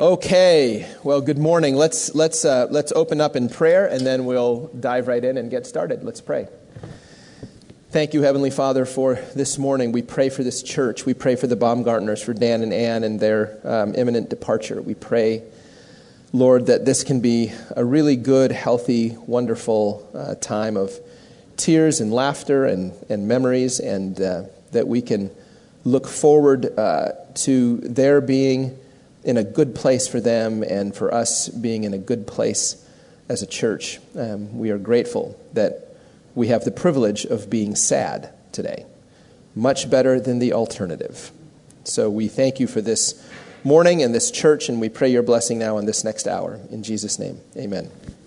Okay, well, good morning. Let's open up in prayer, and then we'll dive right in and get started. Let's pray. Thank you, Heavenly Father, for this morning. We pray for this church. We pray for the Baumgartners, for Dan and Ann and their imminent departure. We pray, Lord, that this can be a really good, healthy, wonderful time of tears and laughter and memories, and that we can look forward to their being in a good place for them and for us being in a good place as a church. We are grateful that we have the privilege of being sad today. Much better than the alternative. So we thank you for this morning and this church, and we pray your blessing now in this next hour. In Jesus' name, amen.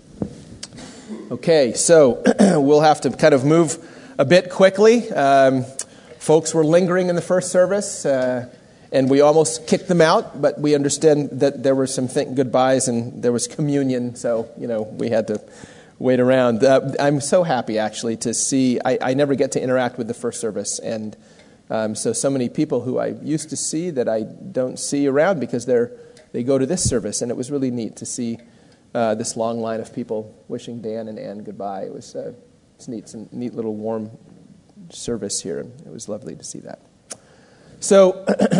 Okay, so we'll have to kind of move a bit quickly. Folks were lingering in the first service, and we almost kicked them out, but we understand that there were some goodbyes and there was communion, so, we had to wait around. I'm so happy, actually, to see. I never get to interact with the first service, and so many people who I used to see that I don't see around because they go to this service, and it was really neat to see this long line of people wishing Dan and Ann goodbye. It's neat. It's a neat little warm service here. It was lovely to see that. So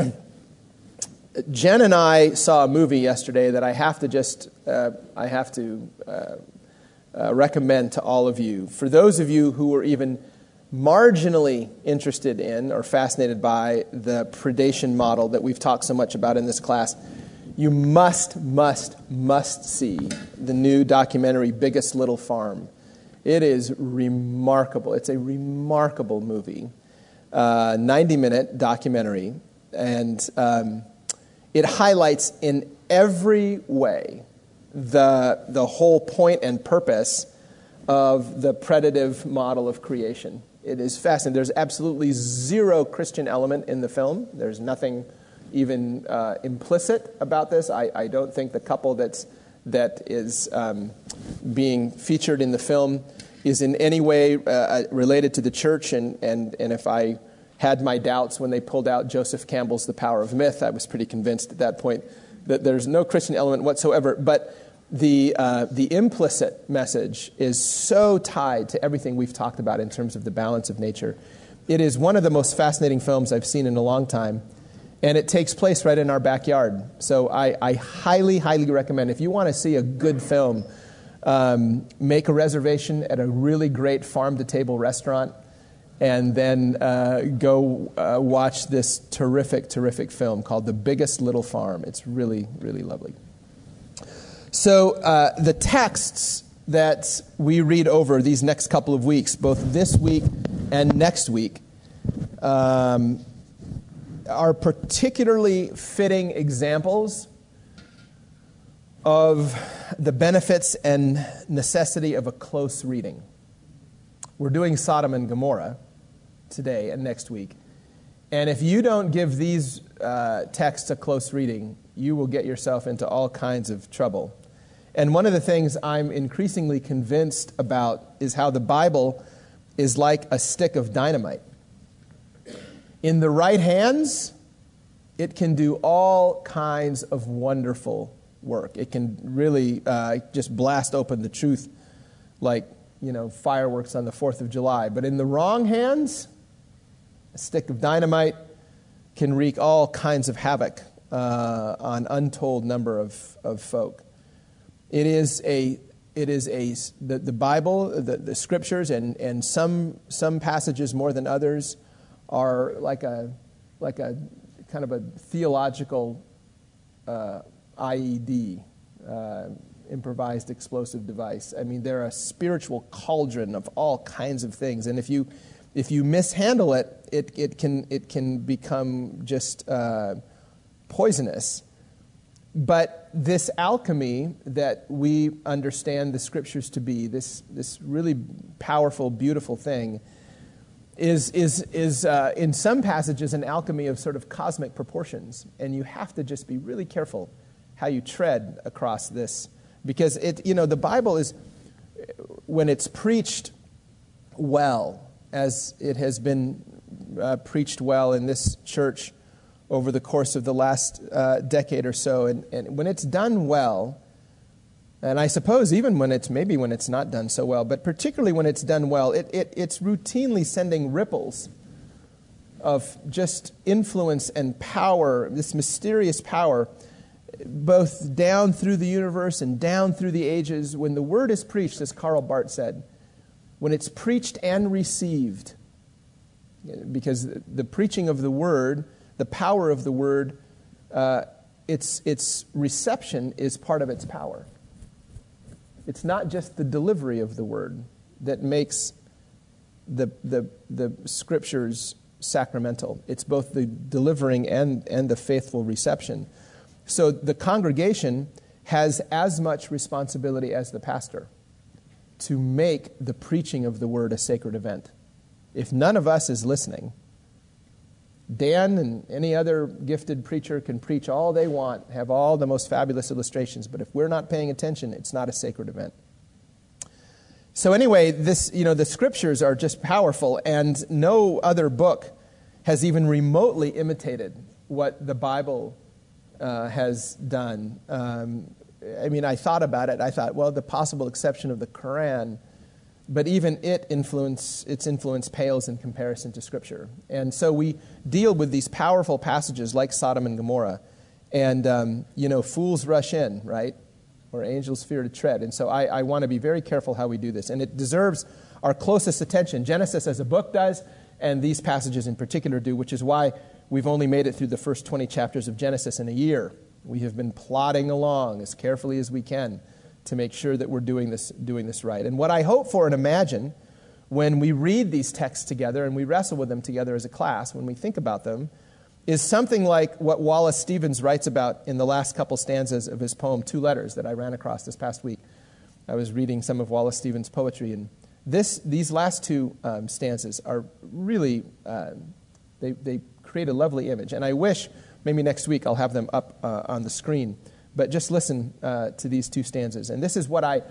Jen and I saw a movie yesterday that I have to recommend to all of you. For those of you who are even marginally interested in or fascinated by the predation model that we've talked so much about in this class, you must see the new documentary, Biggest Little Farm. It is remarkable. It's a remarkable movie, 90-minute documentary, and it highlights in every way the whole point and purpose of the predative model of creation. It is fascinating. There's absolutely zero Christian element in the film. There's nothing even implicit about this. I don't think the couple that is being featured in the film is in any way related to the church. And if I had my doubts when they pulled out Joseph Campbell's The Power of Myth, I was pretty convinced at that point that there's no Christian element whatsoever. But the implicit message is so tied to everything we've talked about in terms of the balance of nature. It is one of the most fascinating films I've seen in a long time, and it takes place right in our backyard. So I highly, highly recommend, if you want to see a good film, make a reservation at a really great farm-to-table restaurant, and then go watch this terrific, terrific film called The Biggest Little Farm. It's really, really lovely. So the texts that we read over these next couple of weeks, both this week and next week, are particularly fitting examples of the benefits and necessity of a close reading. We're doing Sodom and Gomorrah today and next week. And if you don't give these texts a close reading, you will get yourself into all kinds of trouble. And one of the things I'm increasingly convinced about is how the Bible is like a stick of dynamite. In the right hands, it can do all kinds of wonderful work. It can really just blast open the truth like, fireworks on the 4th of July. But in the wrong hands, a stick of dynamite can wreak all kinds of havoc on untold number of folk. The Bible, the scriptures, and some passages more than others are like a kind of a theological IED, improvised explosive device. I mean, they're a spiritual cauldron of all kinds of things, and if you mishandle it, it can become just poisonous. But this alchemy that we understand the scriptures to be, this really powerful, beautiful thing, is in some passages an alchemy of sort of cosmic proportions, and you have to just be really careful how you tread across this, because the Bible is, when it's preached well, as it has been preached well in this church over the course of the last decade or so. And when it's done well, and I suppose even when it's not done so well, but particularly when it's done well, it's routinely sending ripples of just influence and power, this mysterious power, both down through the universe and down through the ages. When the word is preached, as Karl Barth said, when it's preached and received, because the preaching of the word, the power of the word, its reception is part of its power. It's not just the delivery of the word that makes the scriptures sacramental. It's both the delivering and the faithful reception. So the congregation has as much responsibility as the pastor to make the preaching of the word a sacred event. If none of us is listening, Dan and any other gifted preacher can preach all they want, have all the most fabulous illustrations, but if we're not paying attention, it's not a sacred event. So anyway, the scriptures are just powerful, and no other book has even remotely imitated what the Bible has done. I thought about it. I thought, well, the possible exception of the Quran, but even its influence pales in comparison to Scripture. And so we deal with these powerful passages like Sodom and Gomorrah, and fools rush in, right? Or angels fear to tread. And so I want to be very careful how we do this, and it deserves our closest attention. Genesis as a book does, and these passages in particular do, which is why we've only made it through the first 20 chapters of Genesis in a year. We have been plodding along as carefully as we can to make sure that we're doing this right. And what I hope for and imagine when we read these texts together and we wrestle with them together as a class, when we think about them, is something like what Wallace Stevens writes about in the last couple stanzas of his poem, Two Letters, that I ran across this past week. I was reading some of Wallace Stevens' poetry, and these last two stanzas are really, they create a lovely image. And I wish maybe next week I'll have them up on the screen. But just listen to these two stanzas. And this is what I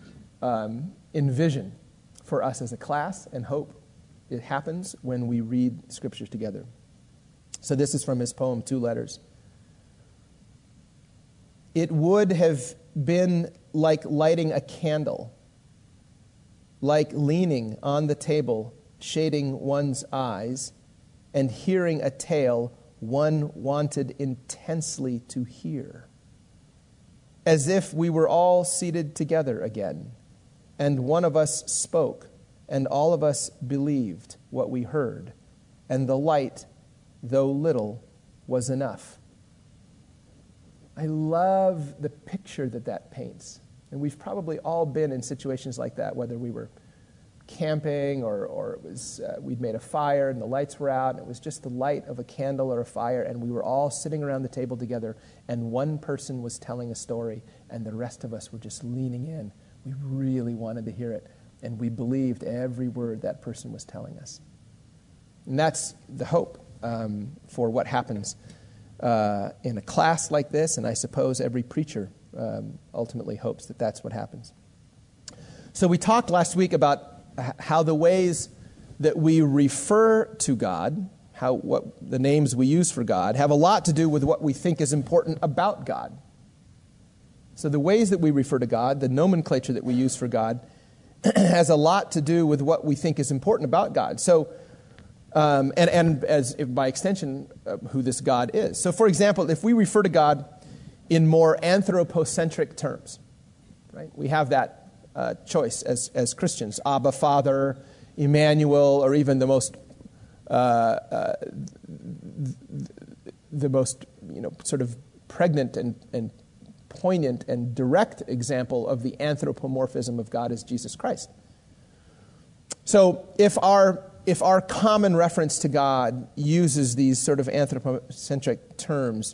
envision for us as a class, and hope it happens when we read Scripture together. So this is from his poem, Two Letters. It would have been like lighting a candle, like leaning on the table, shading one's eyes, and hearing a tale one wanted intensely to hear. As if we were all seated together again, and one of us spoke, and all of us believed what we heard, and the light, though little, was enough. I love the picture that paints. And we've probably all been in situations like that, whether we were camping or it was we'd made a fire and the lights were out, and it was just the light of a candle or a fire, and we were all sitting around the table together, and one person was telling a story, and the rest of us were just leaning in. We really wanted to hear it, and we believed every word that person was telling us. And that's the hope for what happens in a class like this, and I suppose every preacher ultimately hopes that that's what happens. So we talked last week about how the ways that we refer to God, what the names we use for God, have a lot to do with what we think is important about God. So the ways that we refer to God, the nomenclature that we use for God, has a lot to do with what we think is important about God. So, and as if by extension, who this God is. So, for example, if we refer to God in more anthropocentric terms, right? We have that choice as Christians: Abba, Father, Emmanuel, or even the most sort of pregnant and poignant and direct example of the anthropomorphism of God is Jesus Christ. So if our common reference to God uses these sort of anthropomorphic terms,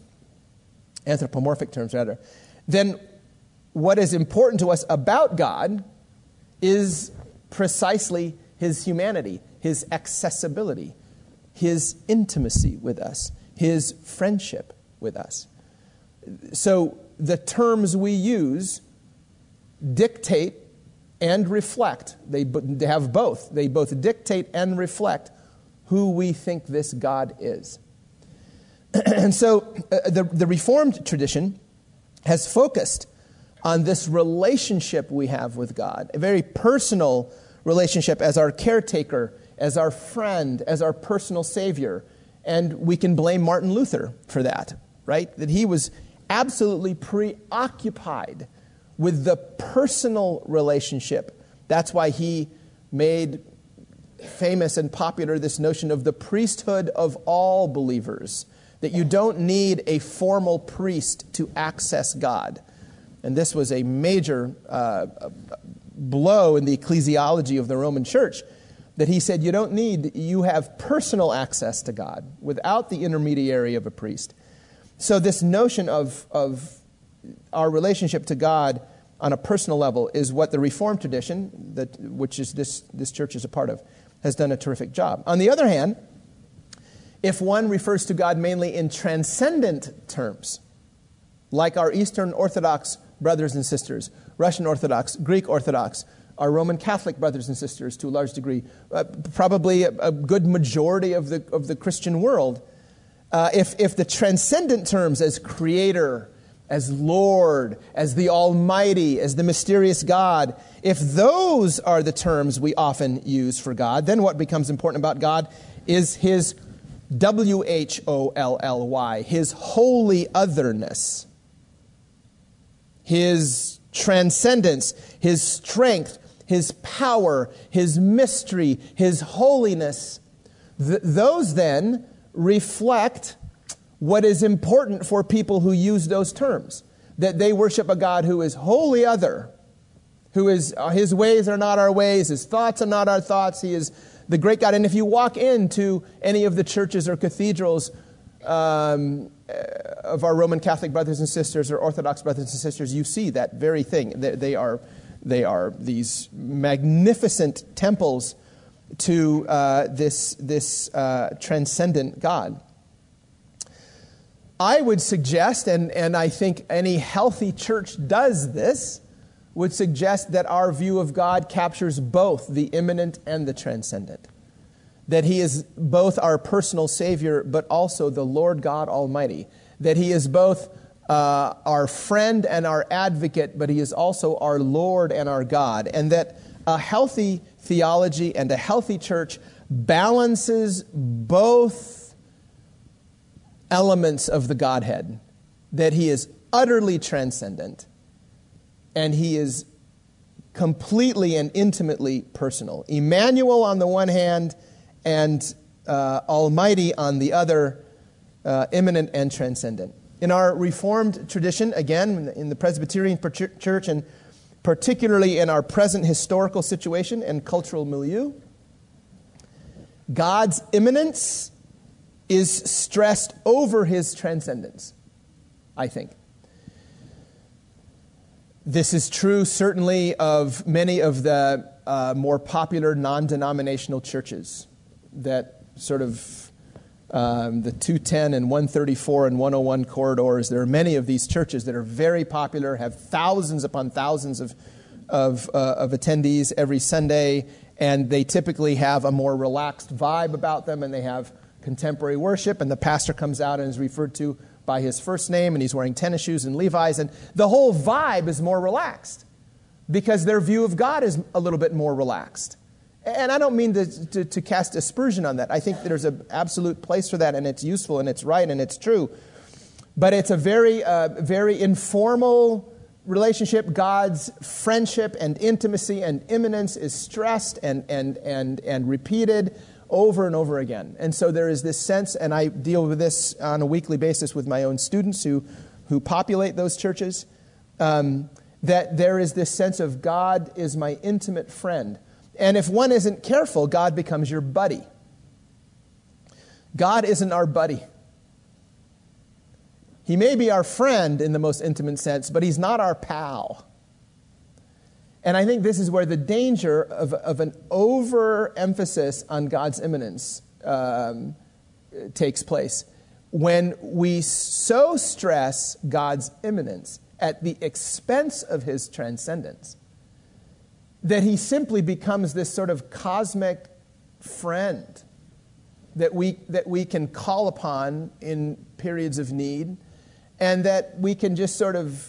then what is important to us about God is precisely his humanity, his accessibility, his intimacy with us, his friendship with us. So the terms we use dictate and reflect. They have both. They both dictate and reflect who we think this God is. And so the Reformed tradition has focused on this relationship we have with God, a very personal relationship as our caretaker, as our friend, as our personal Savior. And we can blame Martin Luther for that, right? That he was absolutely preoccupied with the personal relationship. That's why he made famous and popular this notion of the priesthood of all believers, that you don't need a formal priest to access God. And this was a major blow in the ecclesiology of the Roman Church, that he said you have personal access to God without the intermediary of a priest. So this notion of our relationship to God on a personal level is what the Reformed tradition, which is this church is a part of, has done a terrific job. On the other hand, if one refers to God mainly in transcendent terms, like our Eastern Orthodox brothers and sisters, Russian Orthodox, Greek Orthodox, our Roman Catholic brothers and sisters to a large degree, probably a good majority of the Christian world, if the transcendent terms as Creator, as Lord, as the Almighty, as the mysterious God, if those are the terms we often use for God, then what becomes important about God is His WHOLLY, His holy otherness, His transcendence, His strength, His power, His mystery, His holiness. Those then reflect what is important for people who use those terms, that they worship a God who is wholly other, who is, His ways are not our ways, His thoughts are not our thoughts, He is the great God. And if you walk into any of the churches or cathedrals of our Roman Catholic brothers and sisters or Orthodox brothers and sisters, you see that very thing. They are these magnificent temples to this transcendent God. I would suggest, and I think any healthy church does this, would suggest that our view of God captures both the immanent and the transcendent. That He is both our personal Savior, but also the Lord God Almighty. That He is both our friend and our advocate, but He is also our Lord and our God. And that a healthy theology and a healthy church balances both elements of the Godhead. That He is utterly transcendent, and He is completely and intimately personal. Emmanuel on the one hand, and Almighty on the other, immanent and transcendent. In our Reformed tradition, again, in the Presbyterian Church, and particularly in our present historical situation and cultural milieu, God's immanence is stressed over His transcendence, I think. This is true, certainly, of many of the more popular non-denominational churches that sort of the 210 and 134 and 101 corridors. There are many of these churches that are very popular, have thousands upon thousands of attendees every Sunday, and they typically have a more relaxed vibe about them, and they have contemporary worship, and the pastor comes out and is referred to by his first name, and he's wearing tennis shoes and Levi's, and the whole vibe is more relaxed because their view of God is a little bit more relaxed. And I don't mean to cast aspersion on that. I think there's an absolute place for that, and it's useful, and it's right, and it's true. But it's a very, very informal relationship. God's friendship and intimacy and immanence is stressed and repeated over and over again. And so there is this sense, and I deal with this on a weekly basis with my own students who populate those churches, that there is this sense of God is my intimate friend. And if one isn't careful, God becomes your buddy. God isn't our buddy. He may be our friend in the most intimate sense, but He's not our pal. And I think this is where the danger of an overemphasis on God's immanence takes place. When we so stress God's immanence at the expense of His transcendence, that He simply becomes this sort of cosmic friend that we can call upon in periods of need, and that we can just sort of,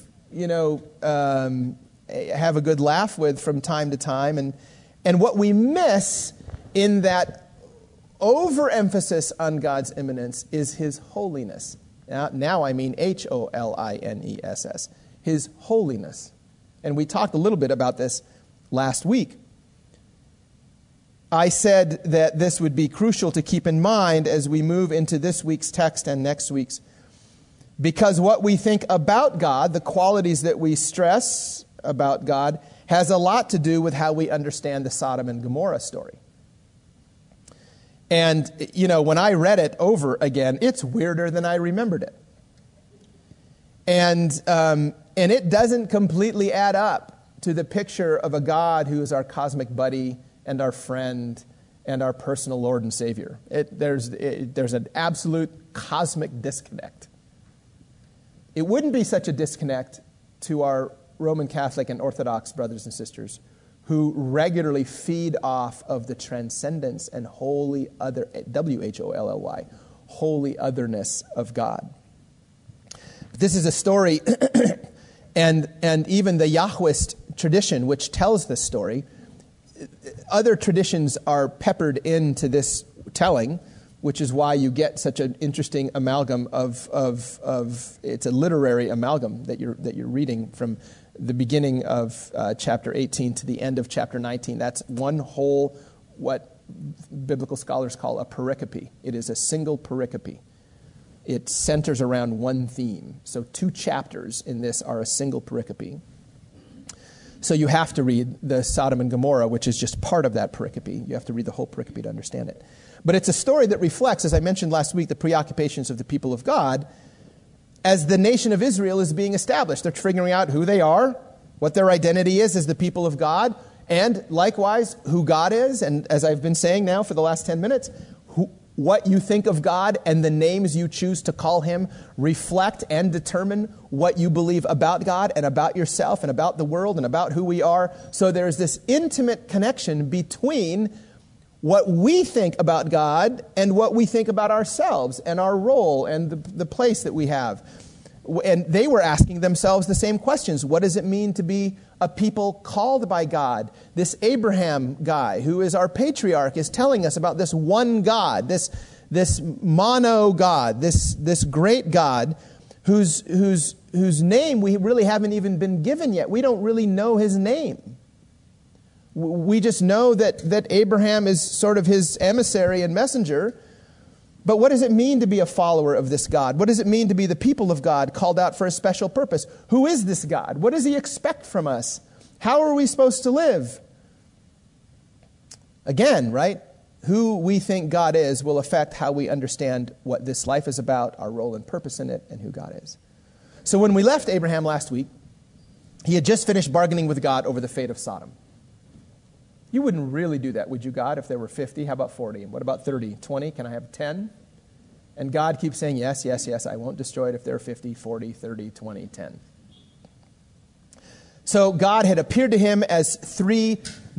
have a good laugh with from time to time. And what we miss in that overemphasis on God's immanence is His holiness. Now I mean HOLINESS, His holiness. And we talked a little bit about this last week. I said that this would be crucial to keep in mind as we move into this week's text and next week's, because what we think about God, the qualities that we stress about God, has a lot to do with how we understand the Sodom and Gomorrah story. And, when I read it over again, it's weirder than I remembered it. And it doesn't completely add up to the picture of a God who is our cosmic buddy and our friend and our personal Lord and Savior. There's an absolute cosmic disconnect. It wouldn't be such a disconnect to our Roman Catholic and Orthodox brothers and sisters who regularly feed off of the transcendence and holy other, WHOLLY, holy otherness of God. This is a story, and even the Yahwist tradition, which tells this story, other traditions are peppered into this telling, which is why you get such an interesting amalgam of it's a literary amalgam that you're reading from the beginning of chapter 18 to the end of chapter 19. That's one whole, what biblical scholars call a pericope. It is a single pericope. It centers around one theme. So 2 chapters in this are a single pericope. So you have to read the Sodom and Gomorrah, which is just part of that pericope. You have to read the whole pericope to understand it. But it's a story that reflects, as I mentioned last week, the preoccupations of the people of God as the nation of Israel is being established. They're figuring out who they are, what their identity is as the people of God, and likewise, who God is. And as I've been saying now for the last 10 minutes, what you think of God and the names you choose to call Him reflect and determine what you believe about God and about yourself and about the world and about who we are. So there's this intimate connection between what we think about God and what we think about ourselves and our role and the place that we have. And they were asking themselves the same questions. What does it mean to be a people called by God? This Abraham guy, who is our patriarch, is telling us about this one God, this mono God, this great God, whose name we really haven't even been given yet. We don't really know His name. We just know that Abraham is sort of His emissary and messenger. But what does it mean to be a follower of this God? What does it mean to be the people of God called out for a special purpose? Who is this God? What does He expect from us? How are we supposed to live? Again, right? Who we think God is will affect how we understand what this life is about, our role and purpose in it, and who God is. So when we left Abraham last week, he had just finished bargaining with God over the fate of Sodom. You wouldn't really do that, would you, God, if there were 50? How about 40? And what about 30? 20? Can I have 10? And God keeps saying, yes, yes, yes, I won't destroy it if there are 50, 40, 30, 20, 10. So God had appeared to him as 3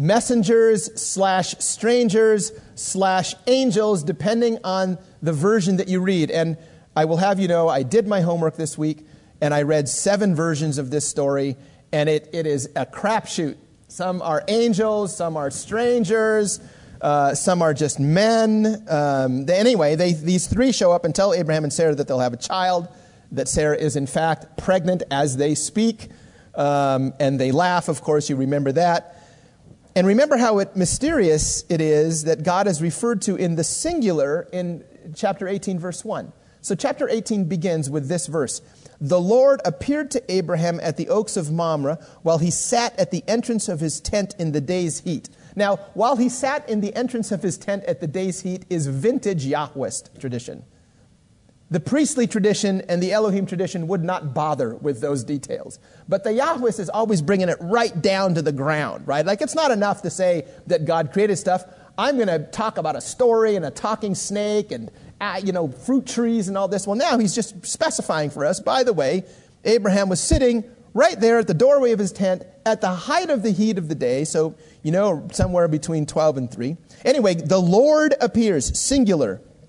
messengers/strangers/angels, depending on the version that you read. And I will have you know, I did my homework this week, and I read 7 versions of this story, and it is a crapshoot. Some are angels, some are strangers, some are just men. Anyway, these 3 show up and tell Abraham and Sarah that they'll have a child, that Sarah is in fact pregnant as they speak, and they laugh, of course, you remember that. And remember how mysterious it is that God is referred to in the singular in chapter 18, verse 1. So chapter 18 begins with this verse. The Lord appeared to Abraham at the oaks of Mamre while he sat at the entrance of his tent in the day's heat. Now, while he sat in the entrance of his tent at the day's heat is vintage Yahwist tradition. The priestly tradition and the Elohim tradition would not bother with those details. But the Yahwist is always bringing it right down to the ground, right? Like it's not enough to say that God created stuff. I'm going to talk about a story and a talking snake and fruit trees and all this. Well, now he's just specifying for us, by the way, Abraham was sitting right there at the doorway of his tent at the height of the heat of the day. So, somewhere between 12 and 3. Anyway, the Lord appears, singular,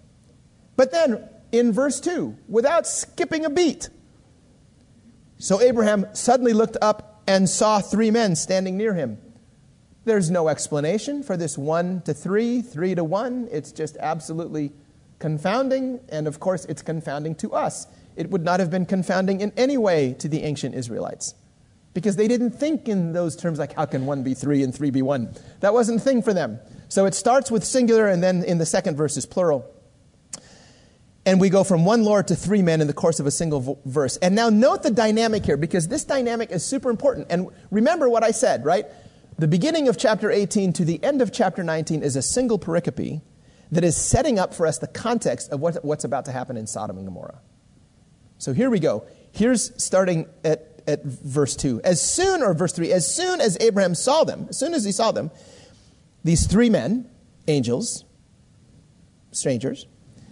But then in verse 2, without skipping a beat, so Abraham suddenly looked up and saw 3 men standing near him. There's no explanation for this 1 to 3, 3 to 1. It's just absolutely confounding, and of course it's confounding to us. It would not have been confounding in any way to the ancient Israelites, because they didn't think in those terms like, how can 1 be 3 and 3 be 1? That wasn't a thing for them. So it starts with singular, and then in the second verse is plural. And we go from 1 Lord to 3 men in the course of a single verse. And now note the dynamic here, because this dynamic is super important. And remember what I said, right? The beginning of chapter 18 to the end of chapter 19 is a single pericope that is setting up for us the context of what's about to happen in Sodom and Gomorrah. So here we go. Here's starting at verse 2. Verse 3, as soon as Abraham saw them, as soon as he saw them, these 3 men, angels, strangers,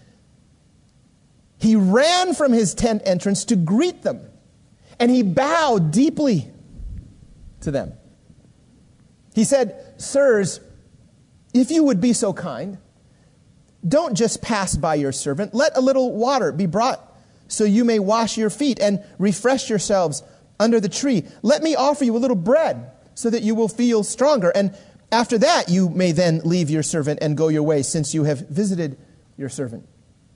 he ran from his tent entrance to greet them, and he bowed deeply to them. He said, "Sirs, if you would be so kind, don't just pass by your servant. Let a little water be brought so you may wash your feet and refresh yourselves under the tree. Let me offer you a little bread so that you will feel stronger. And after that, you may then leave your servant and go your way, since you have visited your servant."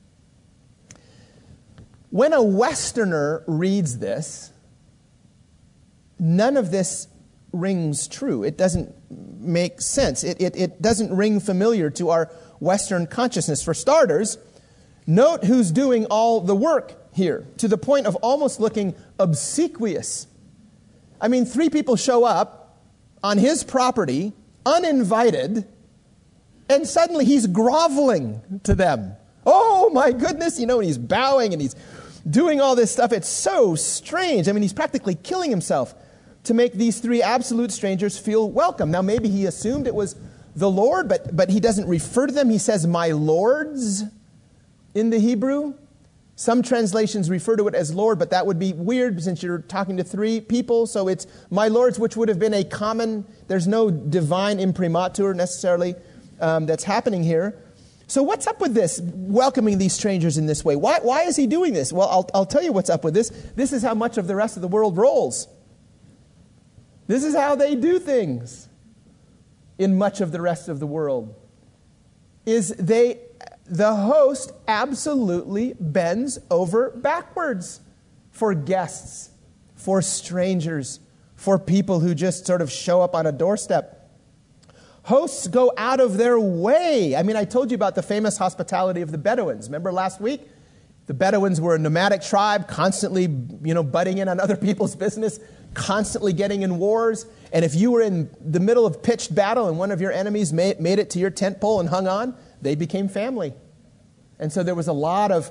When a Westerner reads this, none of this rings true. It doesn't make sense. It doesn't ring familiar to our Western consciousness. For starters, note who's doing all the work here, to the point of almost looking obsequious. I mean, 3 people show up on his property, uninvited, and suddenly he's groveling to them. Oh my goodness, and he's bowing and he's doing all this stuff. It's so strange. I mean, he's practically killing himself to make these 3 absolute strangers feel welcome. Now, maybe he assumed it was the Lord, but he doesn't refer to them. He says, "my lords," in the Hebrew. Some translations refer to it as Lord, but that would be weird since you're talking to 3 people. So it's "my lords," which would have been a common, there's no divine imprimatur necessarily that's happening here. So what's up with this, welcoming these strangers in this way? Why is he doing this? Well, I'll tell you what's up with this. This is how much of the rest of the world rolls. This is how they do things in much of the rest of the world. The host absolutely bends over backwards for guests, for strangers, for people who just sort of show up on a doorstep. Hosts go out of their way. I mean, I told you about the famous hospitality of the Bedouins. Remember last week? The Bedouins were a nomadic tribe, constantly, butting in on other people's business, constantly getting in wars. And if you were in the middle of pitched battle and one of your enemies made it to your tent pole and hung on, they became family. And so there was a lot of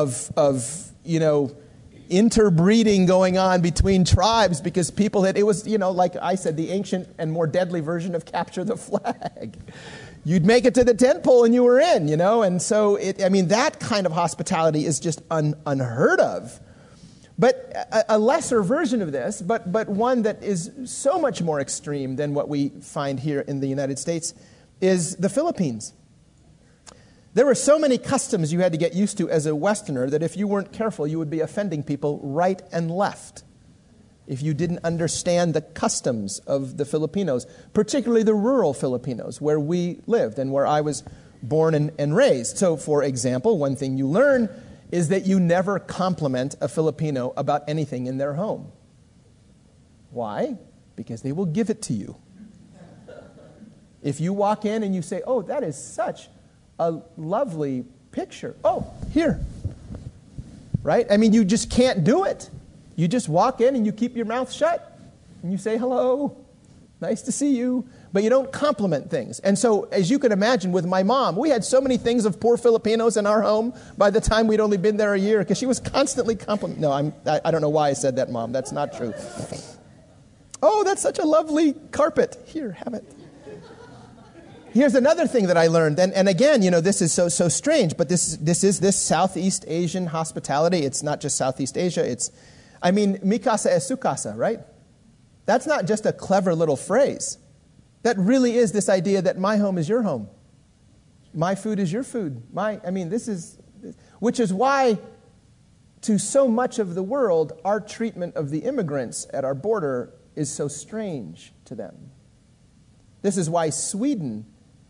interbreeding going on between tribes, because people it was, like I said, the ancient and more deadly version of capture the flag. You'd make it to the tent pole and you were in, and so that kind of hospitality is just unheard of. But a lesser version of this, but one that is so much more extreme than what we find here in the United States, is the Philippines. There were so many customs you had to get used to as a Westerner that if you weren't careful, you would be offending people right and left if you didn't understand the customs of the Filipinos, particularly the rural Filipinos, where we lived and where I was born and raised. So, for example, one thing you learn is that you never compliment a Filipino about anything in their home. Why? Because they will give it to you. If you walk in and you say, "Oh, that is such a lovely picture. Oh, here." Right? I mean, you just can't do it. You just walk in and you keep your mouth shut and you say, "Hello, nice to see you." But you don't compliment things. And so, as you can imagine, with my mom, we had so many things of poor Filipinos in our home by the time we'd only been there a year, because she was constantly complimenting. No, I don't know why I said that, Mom. That's not true. "Oh, that's such a lovely carpet. Here, have it." Here's another thing that I learned, and again, this is so strange, but this is Southeast Asian hospitality. It's not just Southeast Asia. Mi casa es su casa, right? That's not just a clever little phrase. That really is this idea that my home is your home. My food is your food. which is why to so much of the world, our treatment of the immigrants at our border is so strange to them. This is why Sweden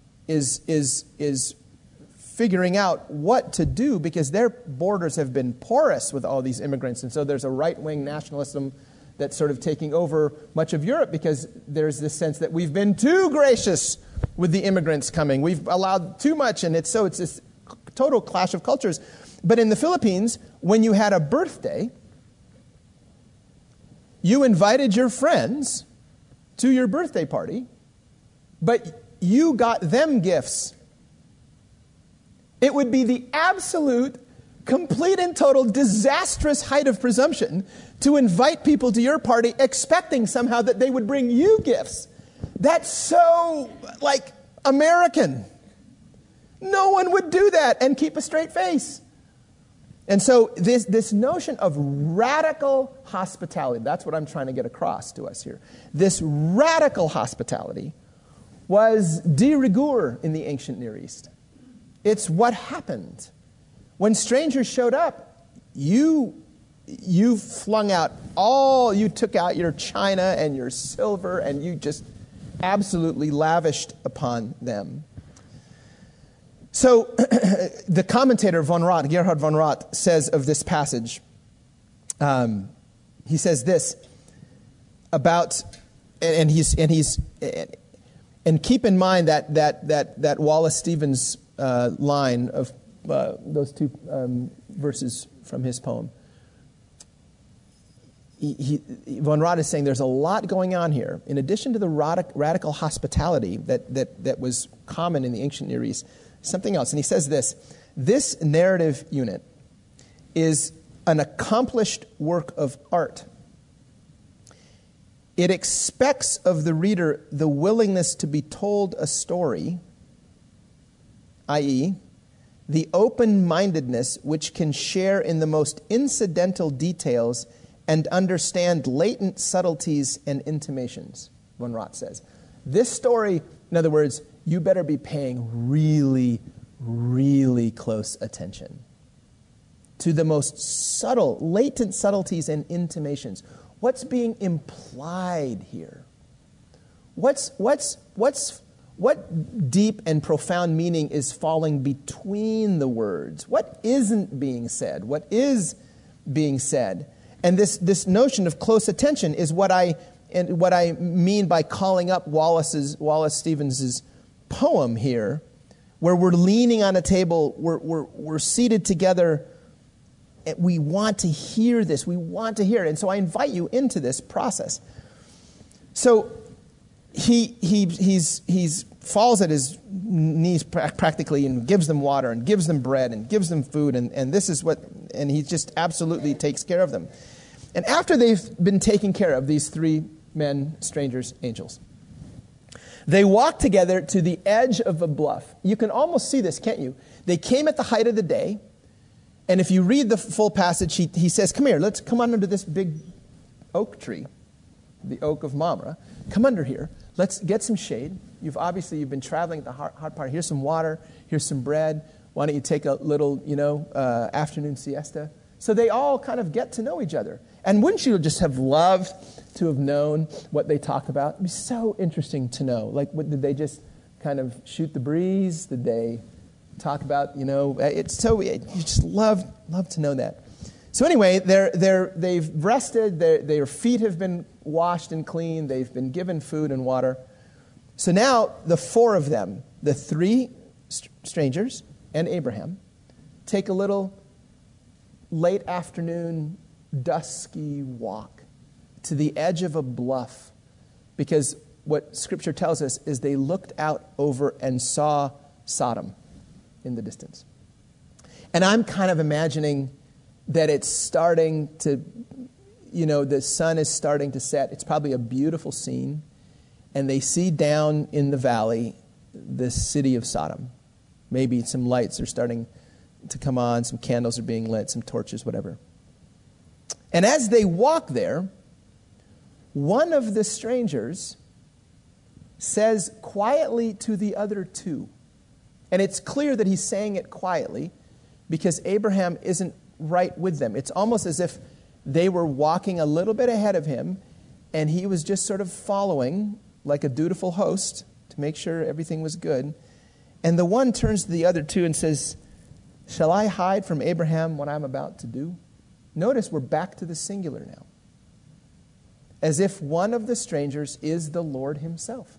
is figuring out what to do, because their borders have been porous with all these immigrants. And so there's a right-wing nationalism that's sort of taking over much of Europe, because there's this sense that we've been too gracious with the immigrants coming. We've allowed too much, and it's this total clash of cultures. But in the Philippines, when you had a birthday, you invited your friends to your birthday party, but you got them gifts. It would be the absolute, complete and total disastrous height of presumption to invite people to your party expecting somehow that they would bring you gifts. That's so, American. No one would do that and keep a straight face. And so this notion of radical hospitality, that's what I'm trying to get across to us here. This radical hospitality was de rigueur in the ancient Near East. It's what happened. When strangers showed up, you flung out you took out your china and your silver, and you just absolutely lavished upon them. So the commentator Gerhard von Rott, says of this passage, he says this about, and keep in mind that Wallace Stevens line of those two verses from his poem. Von Rott is saying there's a lot going on here. In addition to the radical hospitality that was common in the ancient Near East, something else. And he says this narrative unit is an accomplished work of art. It expects of the reader the willingness to be told a story, i.e., the open-mindedness which can share in the most incidental details and understand latent subtleties and intimations, Von Rott says. This story, in other words, you better be paying really, really close attention to the most subtle, latent subtleties and intimations. What's being implied here? What deep and profound meaning is falling between the words? What isn't being said? What is being said? And this notion of close attention is what I mean by calling up Wallace Stevens's poem here, where we're leaning on a table, we're seated together, and we want to hear this, we want to hear it. And so I invite you into this process. So he's falls at his knees practically and gives them water and gives them bread and gives them food, and this is and he just absolutely takes care of them. And after they've been taken care of, these three men, strangers, angels, they walk together to the edge of a bluff. You can almost see this, can't you? They came at the height of the day, and if you read the full passage, he says, come here, let's come on under this big oak tree, the oak of Mamre. Come under here. Let's get some shade. You've been traveling at the hard part. Here's some water. Here's some bread. Why don't you take a little, afternoon siesta? So they all kind of get to know each other. And wouldn't you just have loved to have known what they talk about? It'd be so interesting to know. Did they just kind of shoot the breeze? Did they talk about, you just love to know that. So anyway, they've rested. Their feet have been washed and cleaned. They've been given food and water. So now the four of them, the three strangers and Abraham, take a little late afternoon, dusky walk to the edge of a bluff, because what Scripture tells us is they looked out over and saw Sodom in the distance. And I'm kind of imagining that it's starting to, the sun is starting to set. It's probably a beautiful scene. And they see down in the valley the city of Sodom. Maybe some lights are starting to come on, some candles are being lit, some torches, whatever. And as they walk there, one of the strangers says quietly to the other two, and it's clear that he's saying it quietly because Abraham isn't right with them. It's almost as if they were walking a little bit ahead of him, and he was just sort of following like a dutiful host to make sure everything was good. And the one turns to the other two and says, "Shall I hide from Abraham what I'm about to do?" Notice we're back to the singular now. As if one of the strangers is the Lord himself.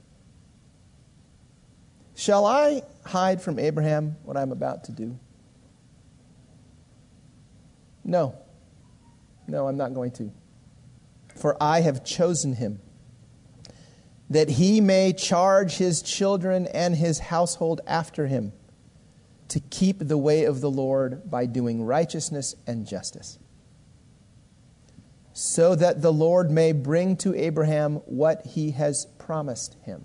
Shall I hide from Abraham what I'm about to do? No. No, I'm not going to. For I have chosen him, that he may charge his children and his household after him, to keep the way of the Lord by doing righteousness and justice, so that the Lord may bring to Abraham what he has promised him.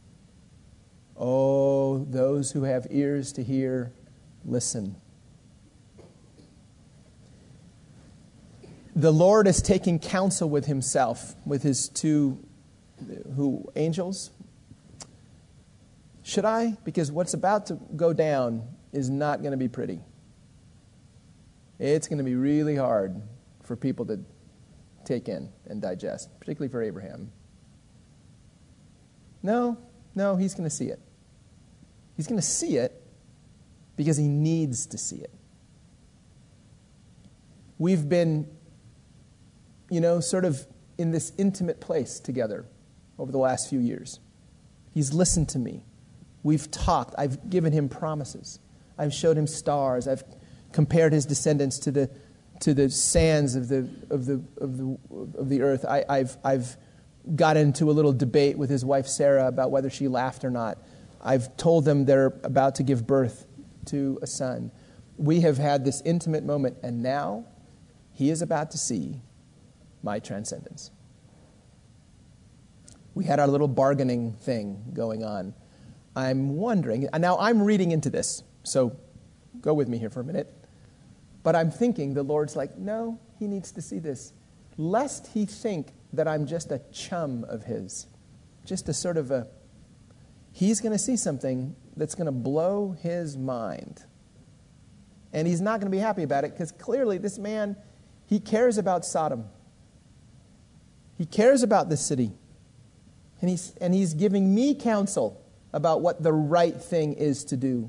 Oh, those who have ears to hear, listen. The Lord is taking counsel with himself, with his two angels. Should I? Because what's about to go down is not going to be pretty. It's going to be really hard for people to take in and digest, particularly for Abraham. No, he's going to see it. He's going to see it because he needs to see it. We've been, sort of in this intimate place together over the last few years. He's listened to me. We've talked. I've given him promises. I've showed him stars. I've compared his descendants to the sands of the earth. I've got into a little debate with his wife Sarah about whether she laughed or not. I've told them they're about to give birth to a son. We have had this intimate moment, and now he is about to see my transcendence. We had our little bargaining thing going on. I'm wondering, now I'm reading into this, so go with me here for a minute. But I'm thinking the Lord's like, no, he needs to see this, lest he think that I'm just a chum of his, just a sort of a, he's going to see something that's going to blow his mind. And he's not going to be happy about it because clearly this man, he cares about Sodom. He cares about this city. And he's giving me counsel about what the right thing is to do.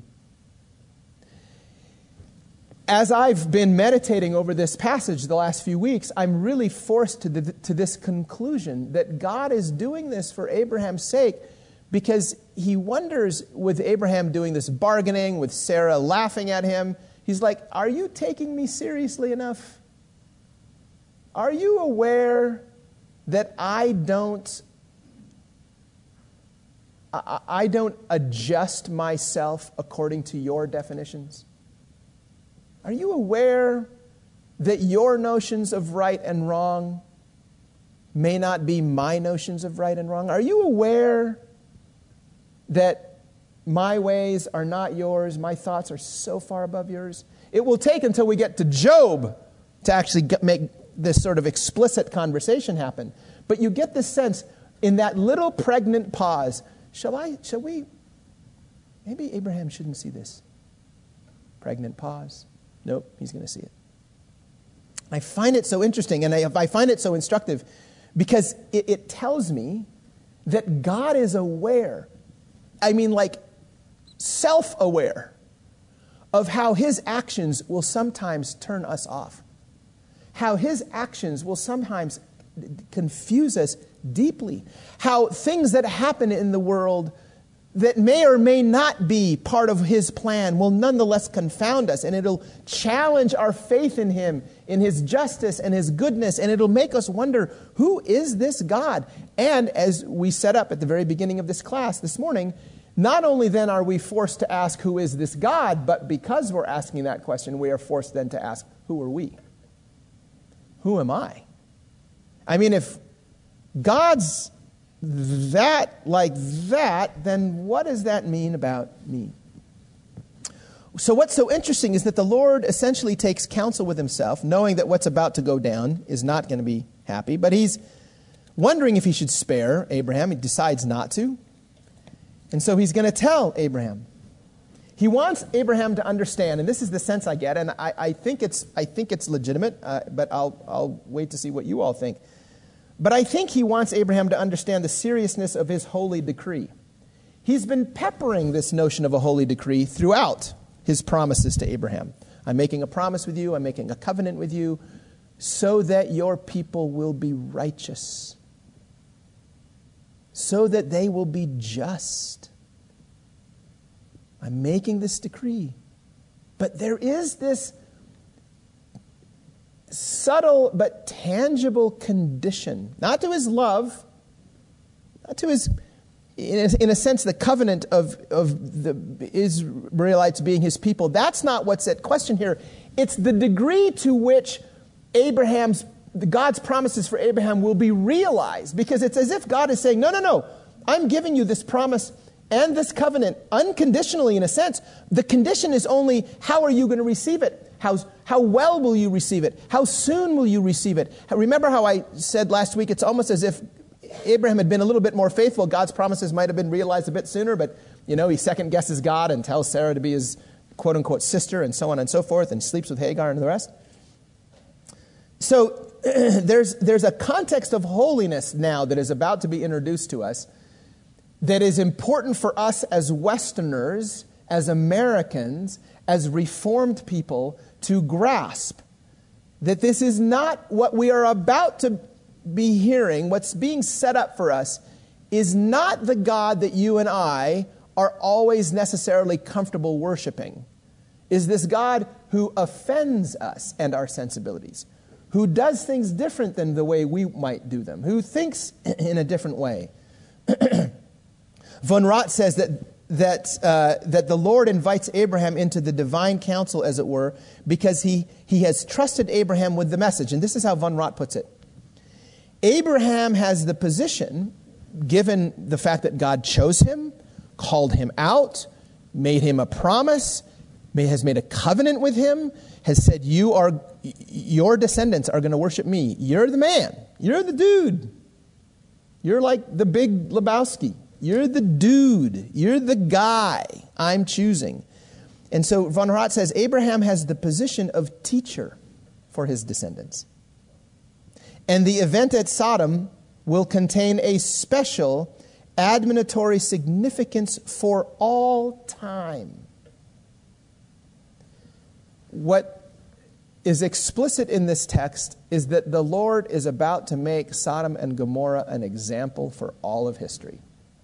As I've been meditating over this passage the last few weeks, I'm really forced to this conclusion that God is doing this for Abraham's sake because he wonders, with Abraham doing this bargaining, with Sarah laughing at him, he's like, are you taking me seriously enough? Are you aware that I don't adjust myself according to your definitions? Are you aware that your notions of right and wrong may not be my notions of right and wrong? Are you aware that my ways are not yours, my thoughts are so far above yours? It will take until we get to Job to actually make this sort of explicit conversation happen. But you get this sense in that little pregnant pause, shall we, maybe Abraham shouldn't see this. Pregnant pause. Nope, he's going to see it. I find it so interesting, and I find it so instructive, because it tells me that God is aware, self-aware, of how his actions will sometimes turn us off. How his actions will sometimes confuse us deeply. How things that happen in the world that may or may not be part of his plan will nonetheless confound us, and it'll challenge our faith in him, in his justice and his goodness, and it'll make us wonder, who is this God? And as we set up at the very beginning of this class this morning, not only then are we forced to ask, who is this God? But because we're asking that question, we are forced then to ask, who are we? Who am I? If God's that like that, then what does that mean about me? So what's so interesting is that the Lord essentially takes counsel with himself, knowing that what's about to go down is not going to be happy, but he's wondering if he should spare Abraham. He decides not to. And so he's going to tell Abraham. He wants Abraham to understand, and this is the sense I get, and I think it's legitimate, but I'll wait to see what you all think. But I think he wants Abraham to understand the seriousness of his holy decree. He's been peppering this notion of a holy decree throughout his promises to Abraham. I'm making a promise with you, I'm making a covenant with you, so that your people will be righteous, so that they will be just. I'm making this decree. But there is this subtle but tangible condition, not to his love, not to his, in a sense, the covenant of the Israelites being his people. That's not what's at question here. It's the degree to which God's promises for Abraham will be realized. Because it's as if God is saying, no, I'm giving you this promise and this covenant unconditionally, in a sense. The condition is only, how are you going to receive it? How well will you receive it? How soon will you receive it? Remember how I said last week, it's almost as if Abraham had been a little bit more faithful. God's promises might have been realized a bit sooner, but he second guesses God and tells Sarah to be his quote-unquote sister and so on and so forth, and sleeps with Hagar and the rest. So there's a context of holiness now that is about to be introduced to us that is important for us as Westerners, as Americans, as Reformed people to grasp. That this is not what we are about to be hearing. What's being set up for us is not the God that you and I are always necessarily comfortable worshiping. Is this God who offends us and our sensibilities, who does things different than the way we might do them, who thinks in a different way. Von Rott says that the Lord invites Abraham into the divine counsel, as it were, because he has trusted Abraham with the message. And this is how Von Rott puts it. Abraham has the position, given the fact that God chose him, called him out, made him a promise, has made a covenant with him, has said, your descendants are going to worship me. You're the man. You're the dude. You're like the big Lebowski. You're the dude. You're the guy I'm choosing. And so Von Rott says Abraham has the position of teacher for his descendants. And the event at Sodom will contain a special admonitory significance for all time. What is explicit in this text is that the Lord is about to make Sodom and Gomorrah an example for all of history.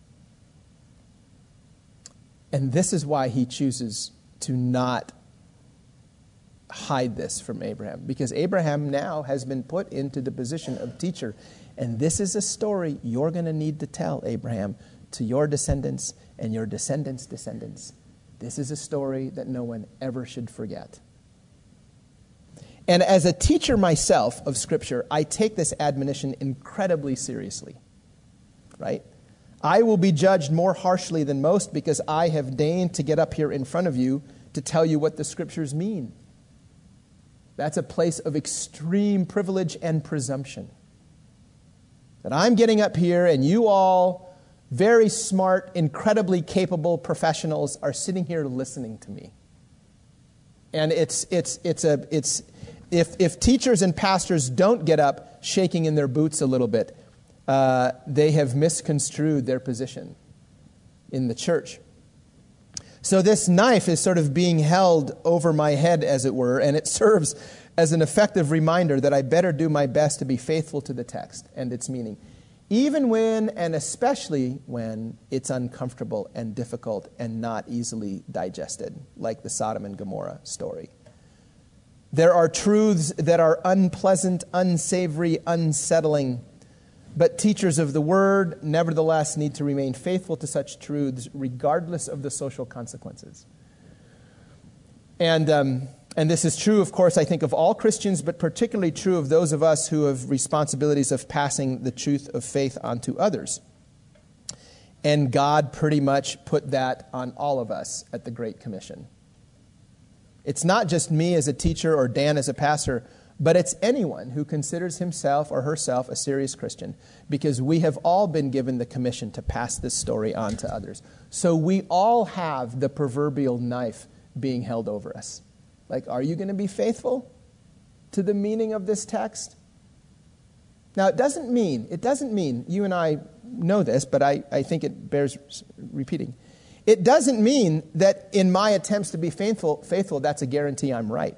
And this is why he chooses to not hide this from Abraham. Because Abraham now has been put into the position of teacher. And this is a story you're going to need to tell, Abraham, to your descendants and your descendants' descendants. This is a story that no one ever should forget. And as a teacher myself of Scripture, I take this admonition incredibly seriously. Right? I will be judged more harshly than most because I have deigned to get up here in front of you to tell you what the Scriptures mean. That's a place of extreme privilege and presumption. That I'm getting up here and you all, very smart, incredibly capable professionals, are sitting here listening to me. And if teachers and pastors don't get up shaking in their boots a little bit, they have misconstrued their position in the church. So this knife is sort of being held over my head, as it were, and it serves as an effective reminder that I better do my best to be faithful to the text and its meaning, even when, and especially when, it's uncomfortable and difficult and not easily digested, like the Sodom and Gomorrah story. There are truths that are unpleasant, unsavory, unsettling, but teachers of the Word, nevertheless, need to remain faithful to such truths, regardless of the social consequences. And this is true, of course, I think, of all Christians, but particularly true of those of us who have responsibilities of passing the truth of faith on to others. And God pretty much put that on all of us at the Great Commission. It's not just me as a teacher or Dan as a pastor, but it's anyone who considers himself or herself a serious Christian, because we have all been given the commission to pass this story on to others. So we all have the proverbial knife being held over us. Like, are you going to be faithful to the meaning of this text? Now, it doesn't mean, you and I know this, but I think it bears repeating. It doesn't mean that in my attempts to be faithful, that's a guarantee I'm right.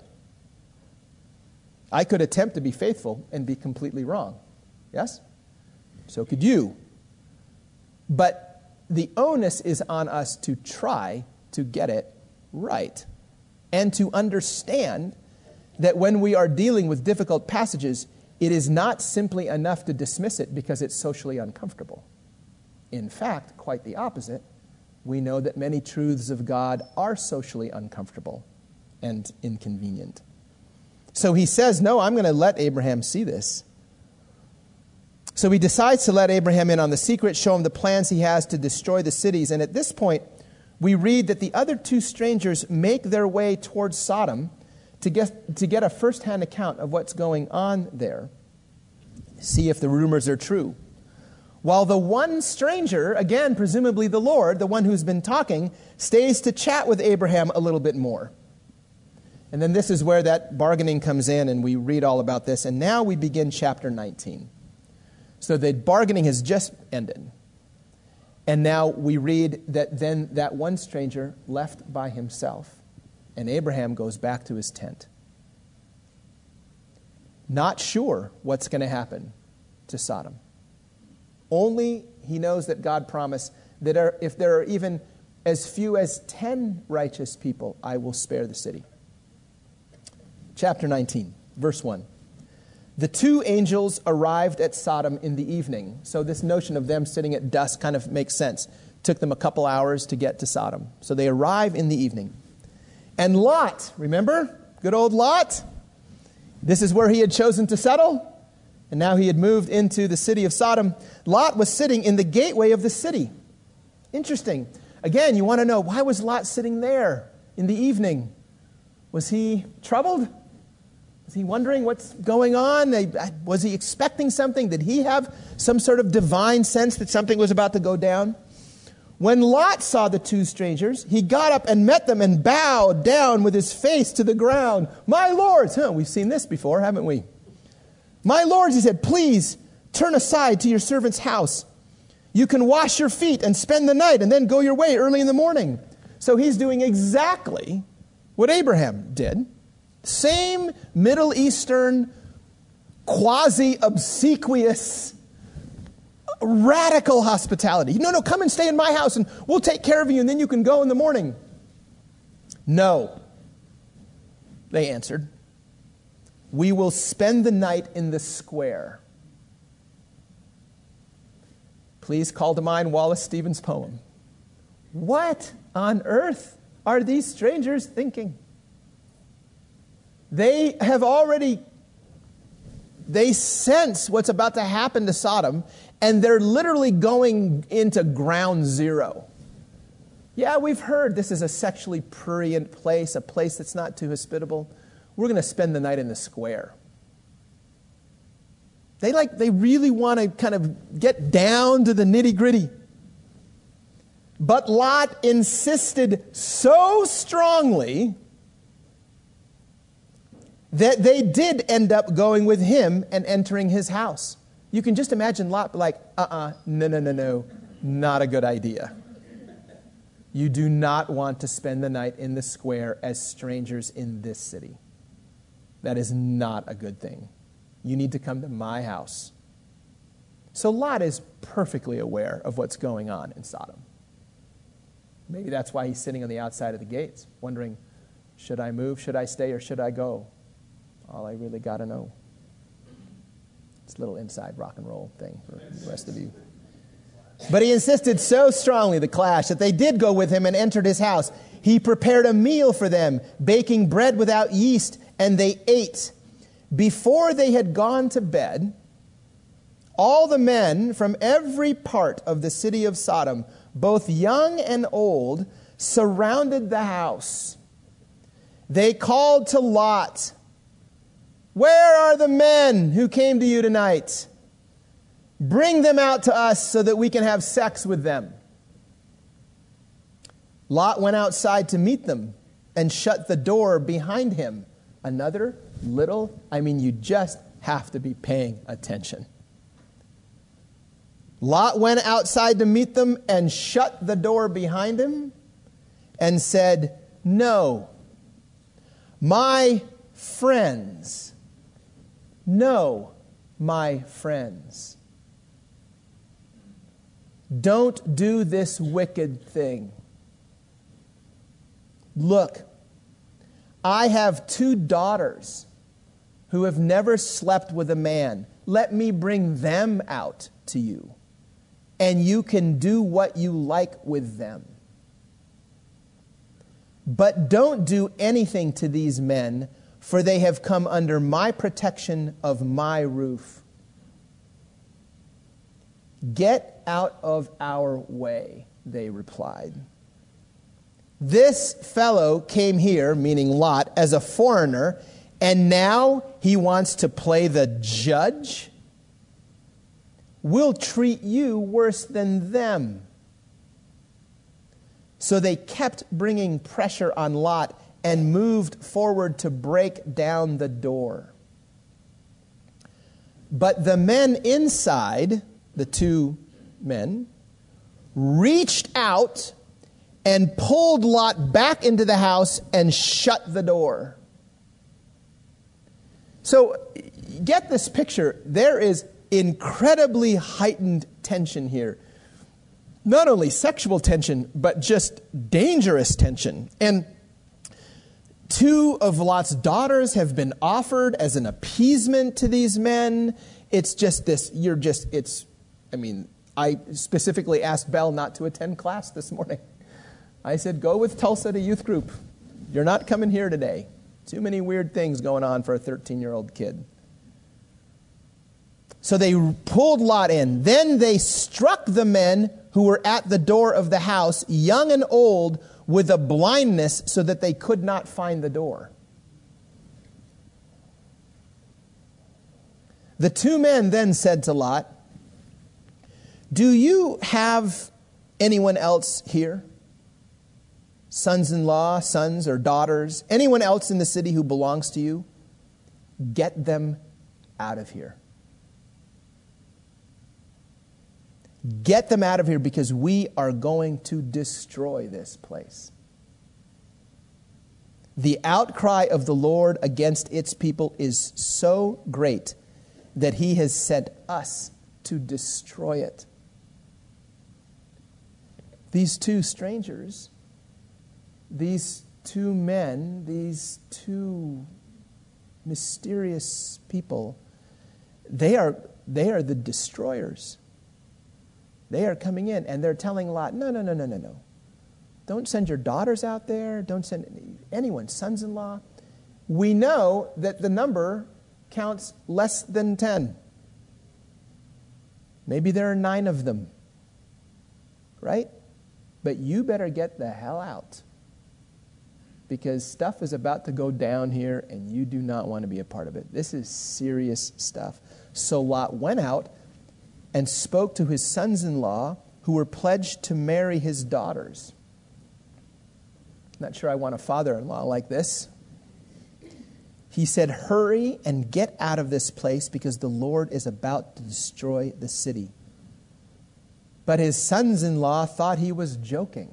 I could attempt to be faithful and be completely wrong. Yes? So could you. But the onus is on us to try to get it right and to understand that when we are dealing with difficult passages, it is not simply enough to dismiss it because it's socially uncomfortable. In fact, quite the opposite. We know that many truths of God are socially uncomfortable and inconvenient. So he says, no, I'm going to let Abraham see this. So he decides to let Abraham in on the secret, show him the plans he has to destroy the cities. And at this point, we read that the other two strangers make their way towards Sodom to get a first-hand account of what's going on there. See if the rumors are true. While the one stranger, again, presumably the Lord, the one who's been talking, stays to chat with Abraham a little bit more. And then this is where that bargaining comes in, and we read all about this. And now we begin chapter 19. So the bargaining has just ended. And now we read that then that one stranger left by himself, and Abraham goes back to his tent. Not sure what's going to happen to Sodom. Only he knows that God promised that if there are even as few as 10 righteous people, I will spare the city. Chapter 19, verse 1. The two angels arrived at Sodom in the evening. So this notion of them sitting at dusk kind of makes sense. Took them a couple hours to get to Sodom. So they arrive in the evening. And Lot, remember? Good old Lot? This is where he had chosen to settle. And now he had moved into the city of Sodom. Lot was sitting in the gateway of the city. Interesting. Again, you want to know, why was Lot sitting there in the evening? Was he troubled? Was he wondering what's going on? Was he expecting something? Did he have some sort of divine sense that something was about to go down? When Lot saw the two strangers, he got up and met them and bowed down with his face to the ground. My lords, we've seen this before, haven't we? My lords, he said, please turn aside to your servant's house. You can wash your feet and spend the night and then go your way early in the morning. So he's doing exactly what Abraham did. Same Middle Eastern, quasi-obsequious, radical hospitality. No, come and stay in my house and we'll take care of you and then you can go in the morning. No, they answered. We will spend the night in the square. Please call to mind Wallace Stevens' poem. What on earth are these strangers thinking? They sense what's about to happen to Sodom, and they're literally going into ground zero. Yeah, we've heard this is a sexually prurient place, a place that's not too hospitable. We're going to spend the night in the square. They really want to kind of get down to the nitty-gritty. But Lot insisted so strongly that they did end up going with him and entering his house. You can just imagine Lot like, no, not a good idea. You do not want to spend the night in the square as strangers in this city. That is not a good thing. You need to come to my house. So Lot is perfectly aware of what's going on in Sodom. Maybe that's why he's sitting on the outside of the gates, wondering, should I move, should I stay, or should I go? All I really got to know. It's a little inside rock and roll thing for the rest of you. But he insisted so strongly, the clash, that they did go with him and entered his house. He prepared a meal for them, baking bread without yeast, and they ate. Before they had gone to bed, all the men from every part of the city of Sodom, both young and old, surrounded the house. They called to Lot, Where are the men who came to you tonight? Bring them out to us so that we can have sex with them. Lot went outside to meet them and shut the door behind him. Another little, you just have to be paying attention. Lot went outside to meet them and shut the door behind him and said, "No, my friends, no, my friends, don't do this wicked thing. Look, I have 2 daughters who have never slept with a man. Let me bring them out to you, and you can do what you like with them. But don't do anything to these men, for they have come under my protection of my roof." "Get out of our way," they replied. "This fellow came here," meaning Lot, "as a foreigner, and now he wants to play the judge? We'll treat you worse than them." So they kept bringing pressure on Lot and moved forward to break down the door. But the men inside, the 2 men, reached out and pulled Lot back into the house and shut the door. So get this picture. There is incredibly heightened tension here. Not only sexual tension, but just dangerous tension. And 2 of Lot's daughters have been offered as an appeasement to these men. It's just this, I specifically asked Belle not to attend class this morning. I said, go with Tulsa to youth group. You're not coming here today. Too many weird things going on for a 13-year-old kid. So they pulled Lot in. Then they struck the men who were at the door of the house, young and old, with a blindness so that they could not find the door. The 2 men then said to Lot, "Do you have anyone else here? Sons-in-law, sons or daughters, anyone else in the city who belongs to you? Get them out of here. Get them out of here, because we are going to destroy this place." The outcry of the Lord against its people is so great that he has sent us to destroy it. These 2 strangers, these 2 men, these 2 mysterious people, they are the destroyers. They are coming in and they're telling Lot, no. Don't send your daughters out there. Don't send anyone, sons-in-law. We know that the number counts less than 10. Maybe there are 9 of them, right? But you better get the hell out, because stuff is about to go down here and you do not want to be a part of it. This is serious stuff. So Lot went out and spoke to his sons-in-law who were pledged to marry his daughters. Not sure I want a father-in-law like this. He said, "Hurry and get out of this place, because the Lord is about to destroy the city." But his sons-in-law thought he was joking.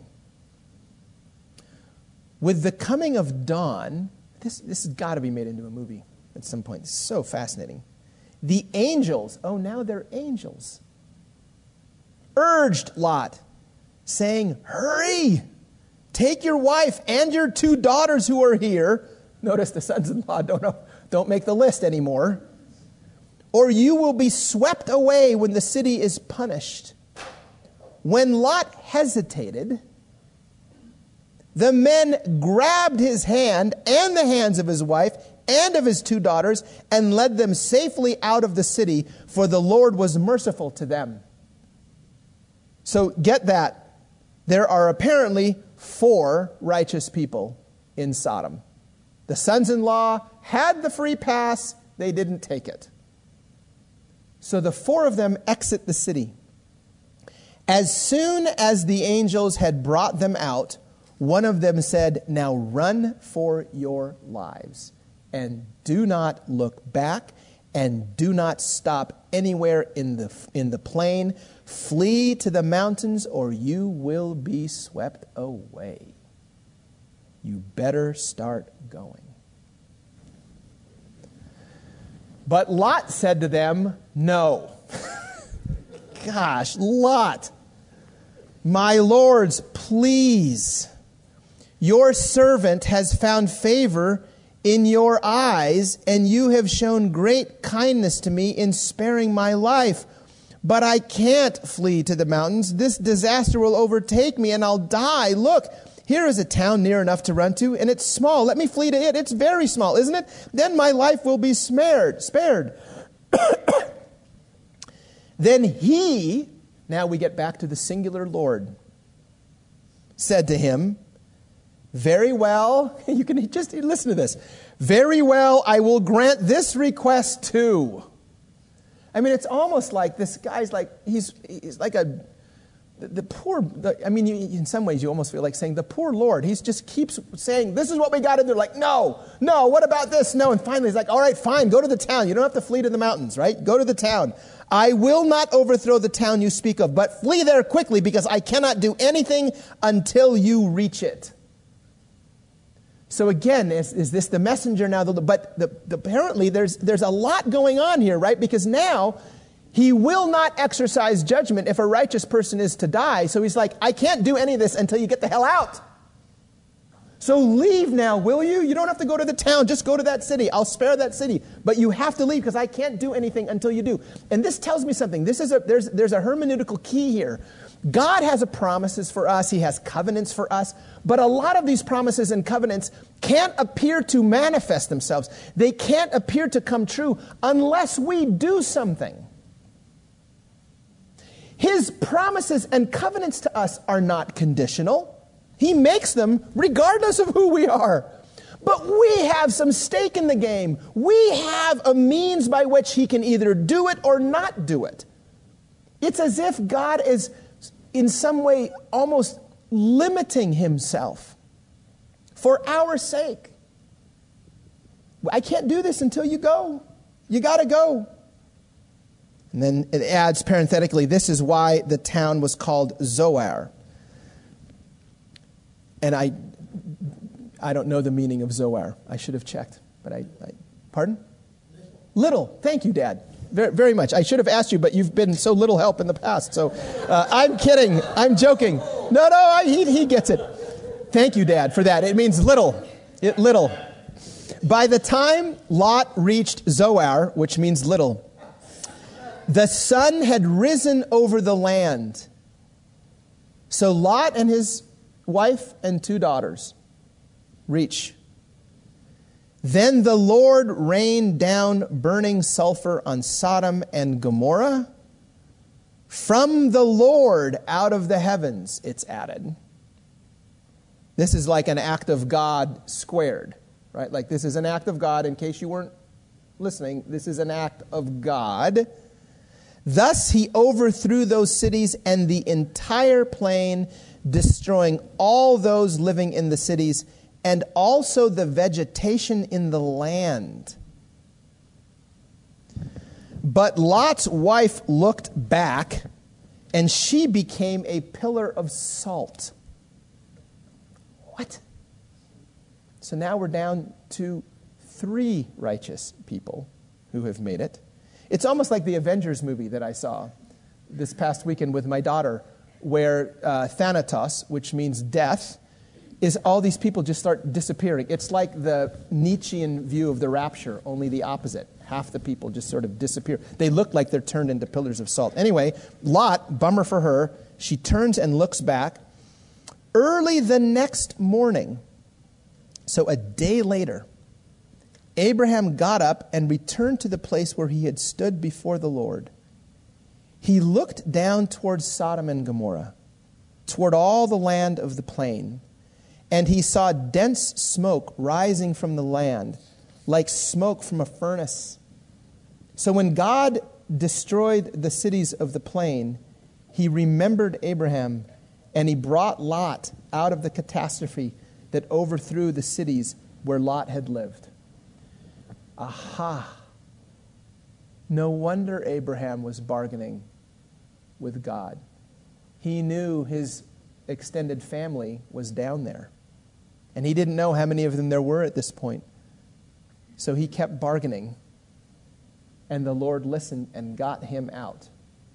With the coming of dawn, this has got to be made into a movie at some point. It's so fascinating. The angels, now they're angels, urged Lot, saying, "Hurry, take your wife and your 2 daughters who are here." Notice the sons-in-law don't make the list anymore. "Or you will be swept away when the city is punished." When Lot hesitated, the men grabbed his hand and the hands of his wife and of his 2 daughters and led them safely out of the city, for the Lord was merciful to them. So get that. There are apparently 4 righteous people in Sodom. The sons-in-law had the free pass, they didn't take it. So the four of them exit the city. As soon as the angels had brought them out, one of them said, "Now run for your lives, and do not look back, and do not stop anywhere in the plain. Flee to the mountains, or you will be swept away. You better start going." But Lot said to them, "No." Gosh, Lot. "My lords, please. Your servant has found favor in your eyes, and you have shown great kindness to me in sparing my life. But I can't flee to the mountains. This disaster will overtake me, and I'll die. Look, here is a town near enough to run to, and it's small. Let me flee to it. It's very small, isn't it? Then my life will be spared. Then he, now we get back to the singular Lord, said to him, "Very well," you can just listen to this. "Very well, I will grant this request too." I mean, it's almost like this guy's like, he's like in some ways you almost feel like saying, the poor Lord. He just keeps saying, "This is what we got to do." Like, no, what about this? No. And finally he's like, "All right, fine, go to the town. You don't have to flee to the mountains, right? Go to the town. I will not overthrow the town you speak of, but flee there quickly because I cannot do anything until you reach it." So again, is this the messenger now? But apparently there's a lot going on here, right? Because now he will not exercise judgment if a righteous person is to die. So he's like, "I can't do any of this until you get the hell out. So leave now, will you? You don't have to go to the town. Just go to that city. I'll spare that city. But you have to leave because I can't do anything until you do." And this tells me something. There's a hermeneutical key here. God has promises for us. He has covenants for us. But a lot of these promises and covenants can't appear to manifest themselves. They can't appear to come true unless we do something. His promises and covenants to us are not conditional. He makes them regardless of who we are. But we have some stake in the game. We have a means by which he can either do it or not do it. It's as if God is in some way almost limiting himself for our sake. "I can't do this until you go. You got to go." And then it adds parenthetically, this is why the town was called Zoar. And I don't know the meaning of Zoar. I should have checked, but pardon? Little. Thank you, Dad. Very, very much. I should have asked you, but you've been so little help in the past. So I'm kidding. I'm joking. No, he gets it. Thank you, Dad, for that. It means little. Little. By the time Lot reached Zoar, which means little, the sun had risen over the land. So Lot and his wife and 2 daughters reach. Then the Lord rained down burning sulfur on Sodom and Gomorrah. From the Lord out of the heavens, it's added. This is like an act of God squared, right? Like this is an act of God. In case you weren't listening, this is an act of God. Thus he overthrew those cities and the entire plain, destroying all those living in the cities and also the vegetation in the land. But Lot's wife looked back, and she became a pillar of salt. What? So now we're down to 3 righteous people who have made it. It's almost like the Avengers movie that I saw this past weekend with my daughter, where Thanatos, which means death, is all these people just start disappearing. It's like the Nietzschean view of the rapture, only the opposite. Half the people just sort of disappear. They look like they're turned into pillars of salt. Anyway, Lot, bummer for her, she turns and looks back. Early the next morning, so a day later, Abraham got up and returned to the place where he had stood before the Lord. He looked down towards Sodom and Gomorrah, toward all the land of the plain, and he saw dense smoke rising from the land, like smoke from a furnace. So when God destroyed the cities of the plain, he remembered Abraham, and he brought Lot out of the catastrophe that overthrew the cities where Lot had lived. Aha! No wonder Abraham was bargaining with God. He knew his extended family was down there. And he didn't know how many of them there were at this point. So he kept bargaining. And the Lord listened and got him out.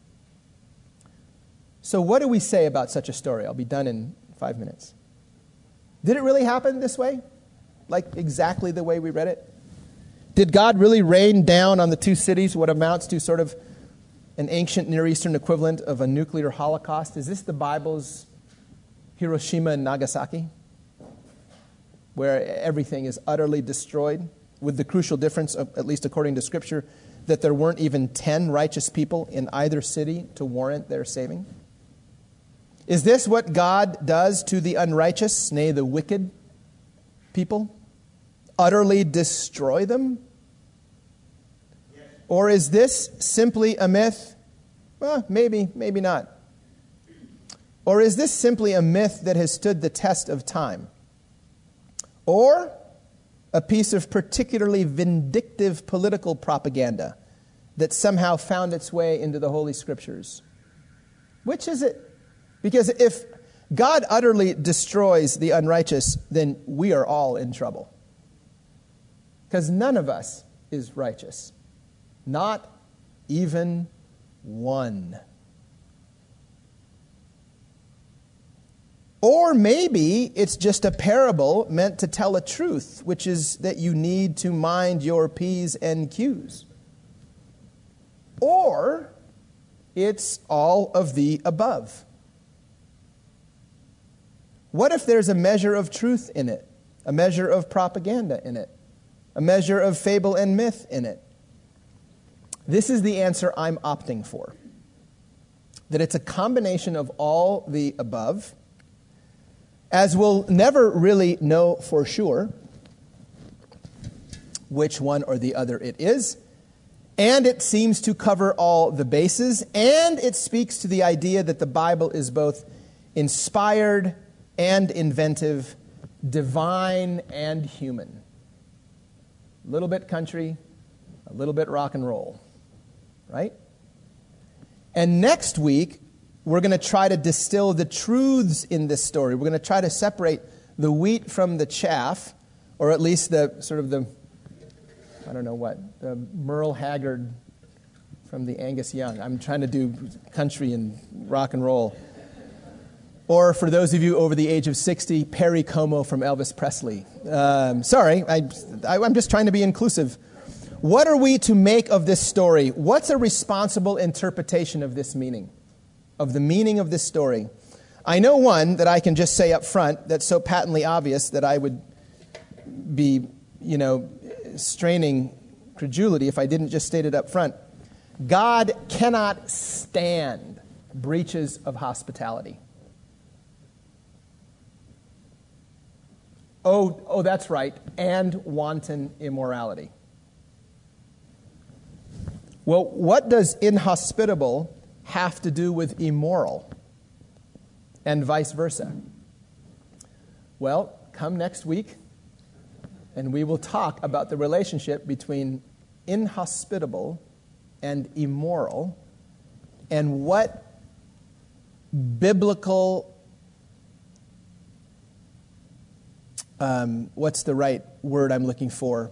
So what do we say about such a story? I'll be done in 5 minutes. Did it really happen this way? Like exactly the way we read it? Did God really rain down on the two cities what amounts to sort of an ancient Near Eastern equivalent of a nuclear holocaust? Is this the Bible's Hiroshima and Nagasaki, where everything is utterly destroyed, with the crucial difference, at least according to Scripture, that there weren't even 10 righteous people in either city to warrant their saving? Is this what God does to the unrighteous, nay, the wicked people? Utterly destroy them? Yes. Or is this simply a myth? Well, maybe, maybe not. Or is this simply a myth that has stood the test of time? Or a piece of particularly vindictive political propaganda that somehow found its way into the Holy Scriptures? Which is it? Because if God utterly destroys the unrighteous, then we are all in trouble. Because none of us is righteous. Not even one. Or maybe it's just a parable meant to tell a truth, which is that you need to mind your P's and Q's. Or it's all of the above. What if there's a measure of truth in it, a measure of propaganda in it, a measure of fable and myth in it? This is the answer I'm opting for. That it's a combination of all the above, as we'll never really know for sure which one or the other it is, and it seems to cover all the bases, and it speaks to the idea that the Bible is both inspired and inventive, divine and human. A little bit country, a little bit rock and roll, right? And next week, we're going to try to distill the truths in this story. We're going to try to separate the wheat from the chaff, or at least the sort of the, I don't know what, the Merle Haggard from the Angus Young. I'm trying to do country and rock and roll. Or for those of you over the age of 60, Perry Como from Elvis Presley. Sorry, I'm just trying to be inclusive. What are we to make of this story? What's a responsible interpretation of this meaning? Of the meaning of this story? I know one that I can just say up front that's so patently obvious that I would be, straining credulity if I didn't just state it up front. God cannot stand breaches of hospitality. Oh, that's right, and wanton immorality. Well, what does inhospitable have to do with immoral? And vice versa? Well, come next week, and we will talk about the relationship between inhospitable and immoral, and what biblical what's the right word I'm looking for?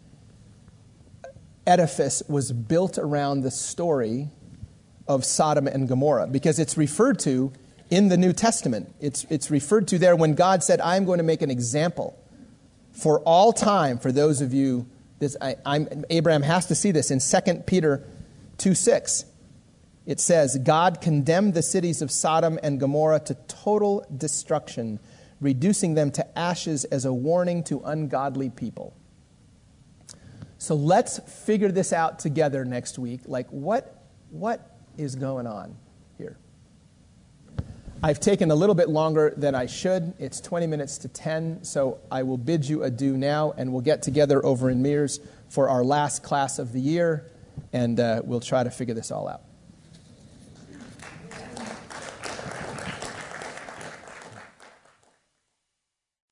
Edifice was built around the story of Sodom and Gomorrah, because it's referred to in the New Testament. It's referred to there when God said, I'm going to make an example for all time for those of you. Abraham has to see this in 2 Peter 2:6. It says, God condemned the cities of Sodom and Gomorrah to total destruction, reducing them to ashes as a warning to ungodly people. So let's figure this out together next week. Like, what is going on here? I've taken a little bit longer than I should. It's 20 minutes to 10, so I will bid you adieu now, and we'll get together over in Mears for our last class of the year. and we'll try to figure this all out.